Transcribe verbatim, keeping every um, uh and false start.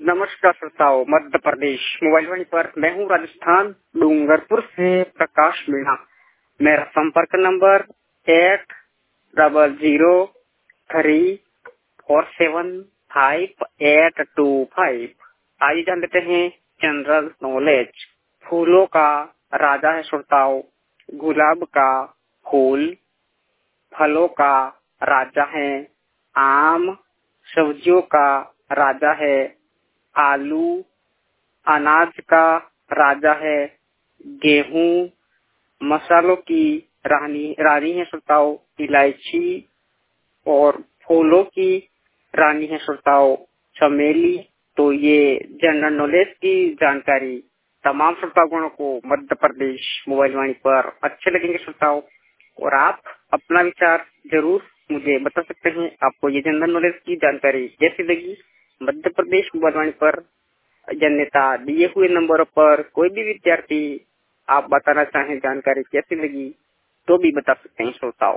नमस्कार श्रोताओं, मध्य प्रदेश मोबाइल वाणी पर मैं हूँ राजस्थान डूंगरपुर से प्रकाश मीणा। मेरा संपर्क number eight double zero three four seven five eight two five. आइए जान लेते हैं जनरल नॉलेज। फूलों का राजा है श्रोताओं गुलाब का फूल, फलों का राजा है आम, सब्जियों का राजा है आलू, अनाज का राजा है गेहूं, मसालों की रानी रानी है श्रोताओं इलायची, और फूलों की रानी है श्रोताओं चमेली। तो ये जनरल नॉलेज की जानकारी तमाम श्रोतागणों को मध्य प्रदेश मोबाइल वाणी पर अच्छे लगेंगे श्रोताओं, और आप अपना विचार जरूर मुझे बता सकते हैं। आपको ये जनरल नॉलेज की जानकारी कैसी लगी? मध्य प्रदेश मोबाइल वाणी पर जन्यता दिए हुए नंबरों पर कोई भी विद्यार्थी आप बताना चाहें जानकारी कैसी लगी तो भी बता सकते हैं श्रोताओं।